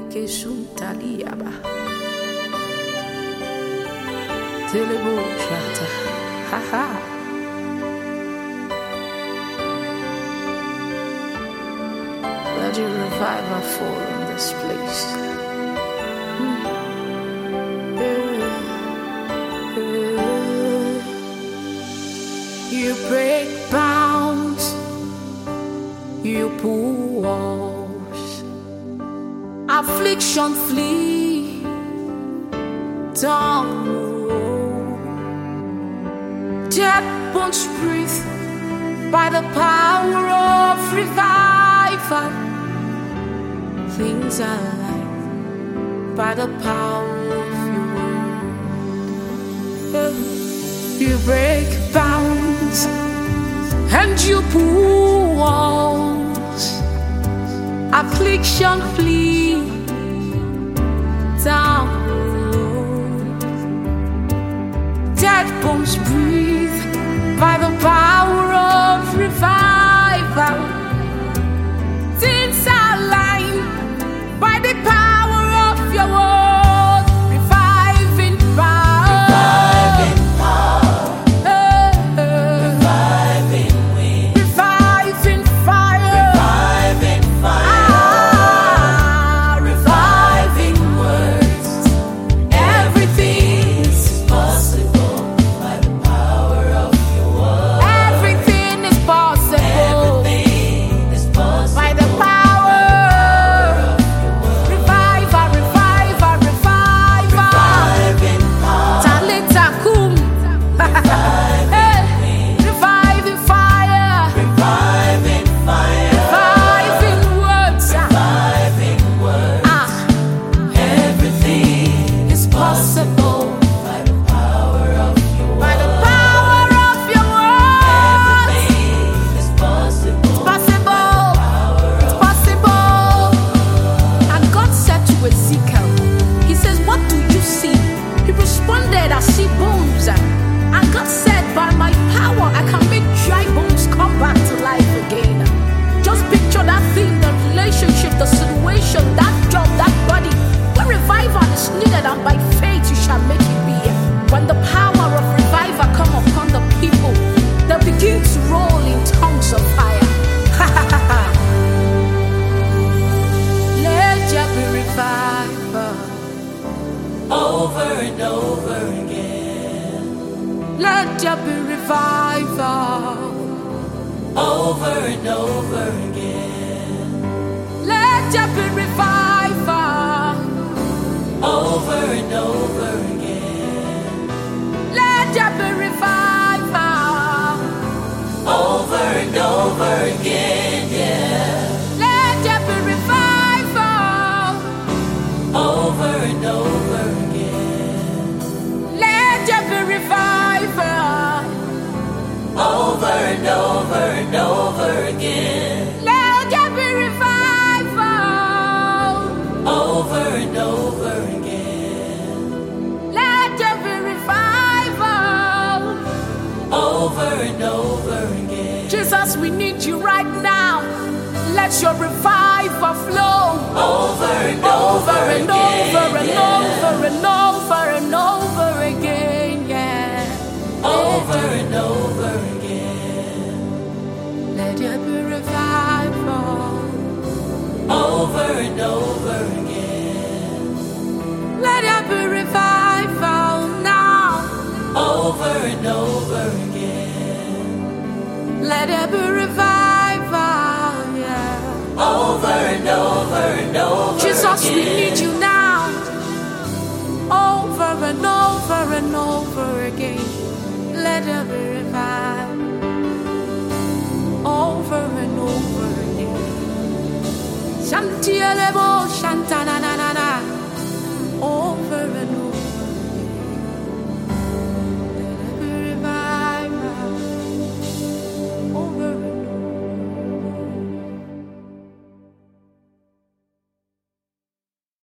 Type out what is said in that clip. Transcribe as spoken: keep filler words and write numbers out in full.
Leke suntaliaba. Telebo shata. Ha ha. Let your revival fall in this place. Hmm. You break bounds, you pull walls, affliction flee down the road. Dead bones breathe by the power of revival. Things are alive by the power of your word. You break bounds and you pull walls. Affliction flee down the road. Dead bones breathe by the power of revival. Things are aligned by the power of your word. Reviving power. Reviving power. Uh, uh, Reviving wind. Reviving fire. Reviving fire. Ah, reviving words. Everything is possible by the power of your word. Everything is possible. Everything is possible by the power. Revival, revival, revival. Reviving power. Talita kum. Hey, reviving fire. Reviving fire. Reviving words. Reviving words. Ah, everything is possible by the power of your word. By the power of your word. Everything is possible. It's possible. It's possible. And God said to Ezekiel, He says, "What do you see?" He responded, "I see bones." And God said, "By my power, I can make dry bones come back to life again." Just picture that thing, the relationship, the situation, that job, that body. Where revival is needed, and by faith you shall make it be. When the power of revival come upon the people, they begin to roll in tongues of fire. Let there be revival over and over again. Let there be revival over and over again. Let there be revival over and over again. Let there be revival over and over again. Yeah. Let there be revival over and over again. Let there be revival over and over and over again. Let there be revival over and over again. Let there be revival over and over again. Jesus, we need you right now. Let your revival flow over and over and over and over and over and over again. Yeah. Over and over again. Let there be revival over and over again. Let there be revival now over and over again. Let there be revival, yeah. Over and over and over. Jesus, again. We need you now. Over and over and over again. Let there be revival. Over and over again. Shantielebo Shantanana.